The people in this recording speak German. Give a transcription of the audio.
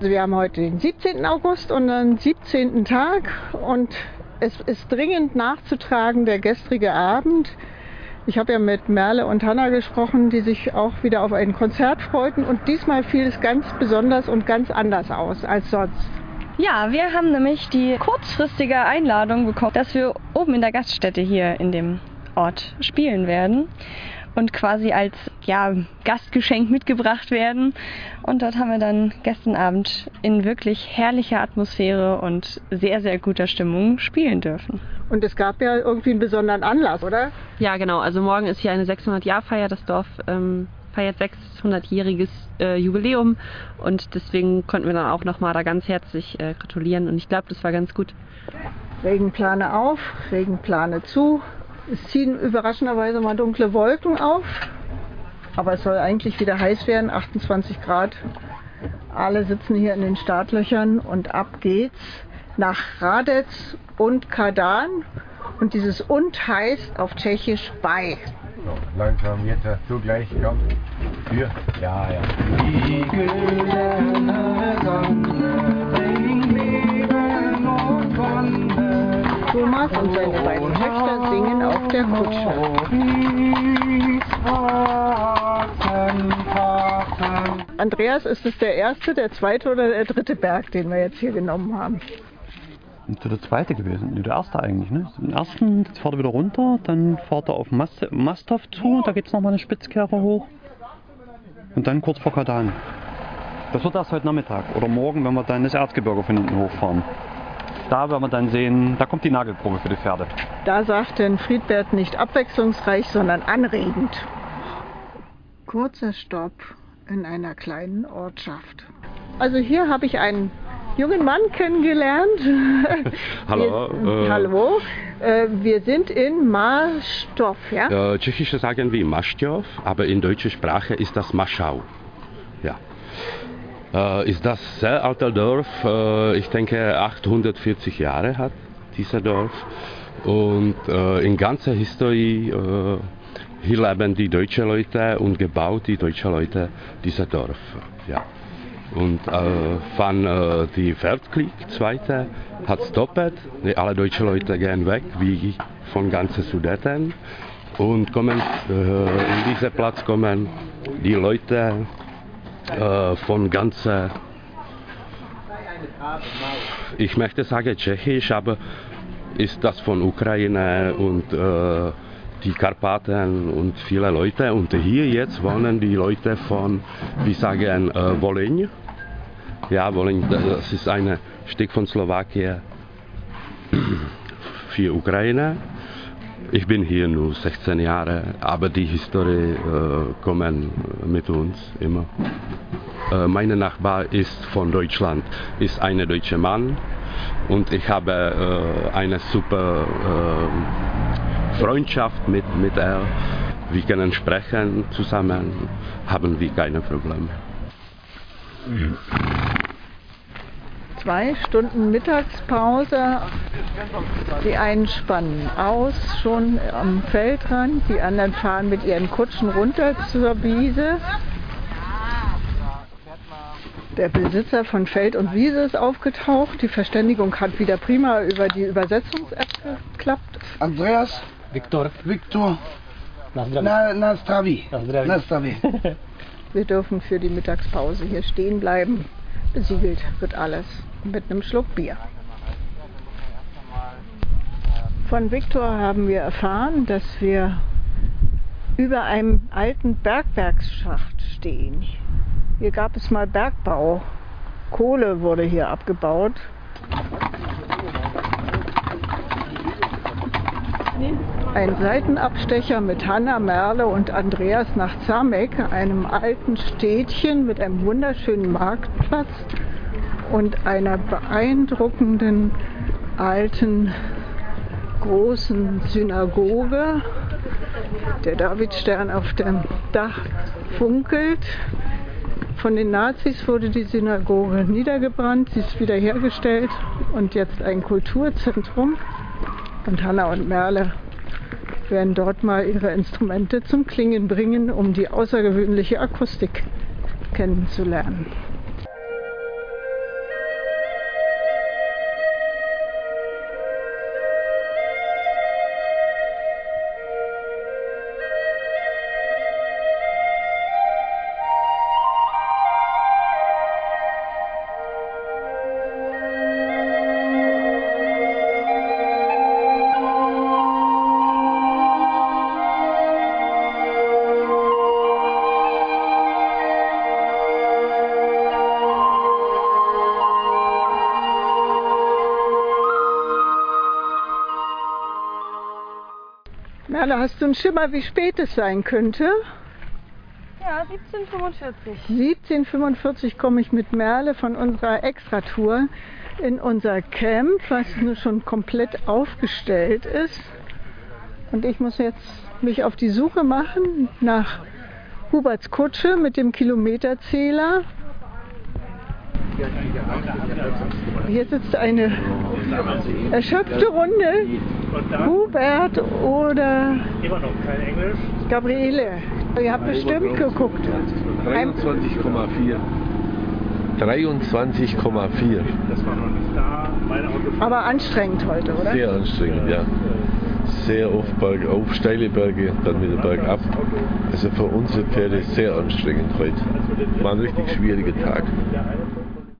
Wir haben heute den 17. August und den 17. Tag und es ist dringend nachzutragen, der gestrige Abend. Ich habe ja mit Merle und Hanna gesprochen, die sich auch wieder auf ein Konzert freuten und diesmal fiel es ganz besonders und ganz anders aus als sonst. Ja, wir haben nämlich die kurzfristige Einladung bekommen, dass wir oben in der Gaststätte hier in dem Ort spielen werden und quasi als Gastgeschenk mitgebracht werden. Und dort haben wir dann gestern Abend in wirklich herrlicher Atmosphäre und sehr, sehr guter Stimmung spielen dürfen. Und es gab ja irgendwie einen besonderen Anlass, oder? Ja, genau. Also morgen ist hier eine 600-Jahr-Feier. Das Dorf feiert 600-jähriges Jubiläum und deswegen konnten wir dann auch nochmal da ganz herzlich gratulieren und ich glaube, das war ganz gut. Regenplane auf, Regenplane zu. Es ziehen überraschenderweise mal dunkle Wolken auf, aber es soll eigentlich wieder heiß werden, 28 Grad. Alle sitzen hier in den Startlöchern und ab geht's nach Hradec und Kardan und dieses und heißt auf Tschechisch bei. So, langsam jetzt zugleich, komm. Für, ja. Die güldene Sonne bringt Leben und Wonne. Thomas und seine beiden Töchter singen auf der Kutsche. Andreas, ist es der erste, der zweite oder der dritte Berg, den wir jetzt hier genommen haben? Das ist der zweite gewesen, der erste eigentlich. Ne? Den ersten, jetzt fahrt ihr wieder runter, dann fahrt ihr auf Mastov zu, da geht es nochmal eine Spitzkehre hoch. Und dann kurz vor Kardan. Das wird erst heute Nachmittag oder morgen, wenn wir dann das Erzgebirge von hinten hochfahren. Da werden wir dann sehen, da kommt die Nagelprobe für die Pferde. Da sagt denn Friedbert nicht abwechslungsreich, sondern anregend. Kurzer Stopp in einer kleinen Ortschaft. Also hier habe ich einen jungen Mann kennengelernt. Hallo. Hallo. Wir sind in Maszów, ja? Tschechische sagen wie Maszów, aber in deutscher Sprache ist das Maschau. Ja. Ist das sehr altes Dorf. Ich denke 840 Jahre hat dieser Dorf. Und in ganzer Historie hier leben die deutschen Leute und gebaut die deutschen Leute dieser Dorf. Ja. Und von die Weltkrieg, zweite, hat stoppet. Alle deutschen Leute gehen weg, wie von ganzen Sudeten. Und kommen, in diesen Platz kommen die Leute von ganzen, ich möchte sagen Tschechisch, aber ist das von Ukraine und die Karpaten und viele Leute. Und hier jetzt wohnen die Leute von, wir sagen, Wolin. Ja, Wolin, das ist ein Stück von Slowakei für Ukraine. Ich bin hier nur 16 Jahre, aber die Historie kommen mit uns immer. Mein Nachbar ist von Deutschland, ist ein deutscher Mann und ich habe eine super Freundschaft mit er. Wir können sprechen zusammen, haben wir keine Probleme. 2 Stunden Mittagspause. Die einen spannen aus, schon am Feldrand. Die anderen fahren mit ihren Kutschen runter zur Wiese. Der Besitzer von Feld und Wiese ist aufgetaucht. Die Verständigung hat wieder prima über die Übersetzungs-App geklappt. Andreas, Viktor. Nastavi. Wir dürfen für die Mittagspause hier stehen bleiben. Besiegelt wird alles mit einem Schluck Bier. Von Viktor haben wir erfahren, dass wir über einem alten Bergwerksschacht stehen. Hier gab es mal Bergbau. Kohle wurde hier abgebaut. Ein Seitenabstecher mit Hanna, Merle und Andreas nach Zamek, einem alten Städtchen mit einem wunderschönen Marktplatz und einer beeindruckenden alten großen Synagoge. Der Davidstern auf dem Dach funkelt. Von den Nazis wurde die Synagoge niedergebrannt, sie ist wiederhergestellt und jetzt ein Kulturzentrum. Und Hanna und Merle werden dort mal ihre Instrumente zum Klingen bringen, um die außergewöhnliche Akustik kennenzulernen. Merle, hast du einen Schimmer, wie spät es sein könnte? Ja, 17:45. 17:45 komme ich mit Merle von unserer Extratour in unser Camp, was nur schon komplett aufgestellt ist. Und ich muss jetzt mich auf die Suche machen nach Huberts Kutsche mit dem Kilometerzähler. Hier sitzt eine erschöpfte Runde. Hubert oder Gabriele. Ihr habt bestimmt geguckt. 23,4. 23,4. Aber anstrengend heute, oder? Sehr anstrengend, ja. Sehr oft bergauf, steile Berge, dann wieder bergab. Also für unsere Pferde sehr anstrengend heute. War ein richtig schwieriger Tag.